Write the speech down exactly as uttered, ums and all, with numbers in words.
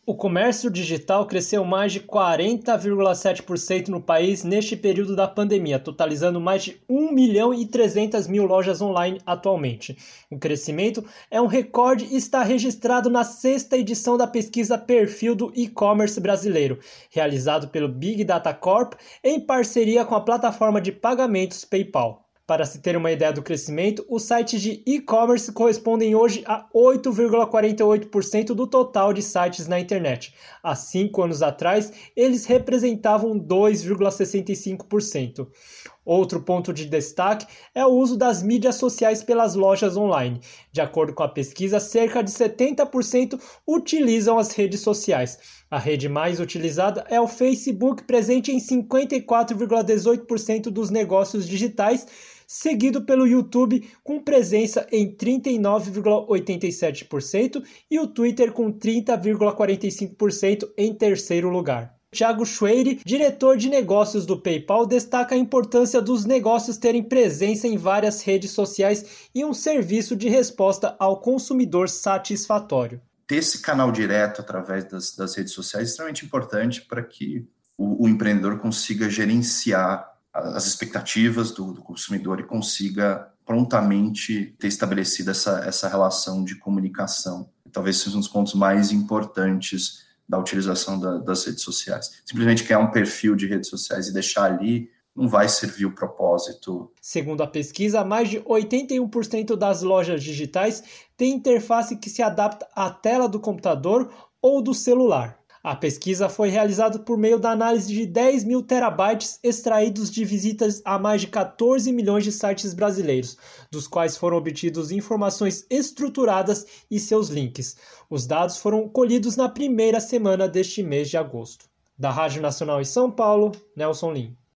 O comércio digital cresceu mais de quarenta vírgula sete por cento no país neste período da pandemia, totalizando mais de um milhão e trezentas mil lojas online atualmente. O crescimento é um recorde e está registrado na sexta edição da pesquisa Perfil do E-Commerce Brasileiro, realizado pelo Big Data Corp em parceria com a plataforma de pagamentos PayPal. Para se ter uma ideia do crescimento, os sites de e-commerce correspondem hoje a oito vírgula quarenta e oito por cento do total de sites na internet. Há cinco anos atrás, eles representavam dois vírgula sessenta e cinco por cento. Outro ponto de destaque é o uso das mídias sociais pelas lojas online. De acordo com a pesquisa, cerca de setenta por cento utilizam as redes sociais. A rede mais utilizada é o Facebook, presente em cinquenta e quatro vírgula dezoito por cento dos negócios digitais, seguido pelo YouTube, com presença em trinta e nove vírgula oitenta e sete por cento e o Twitter com trinta vírgula quarenta e cinco por cento em terceiro lugar. Thiago Schweire, diretor de negócios do PayPal, destaca a importância dos negócios terem presença em várias redes sociais e um serviço de resposta ao consumidor satisfatório. Ter esse canal direto através das, das redes sociais é extremamente importante para que o, o empreendedor consiga gerenciar as expectativas do, do consumidor e consiga prontamente ter estabelecido essa, essa relação de comunicação. Talvez seja um dos pontos mais importantes da utilização da, das redes sociais. Simplesmente criar um perfil de redes sociais e deixar ali não vai servir o propósito. Segundo a pesquisa, mais de oitenta e um por cento das lojas digitais têm interface que se adapta à tela do computador ou do celular. A pesquisa foi realizada por meio da análise de dez mil terabytes extraídos de visitas a mais de quatorze milhões de sites brasileiros, dos quais foram obtidos informações estruturadas e seus links. Os dados foram colhidos na primeira semana deste mês de agosto. Da Rádio Nacional em São Paulo, Nelson Lim.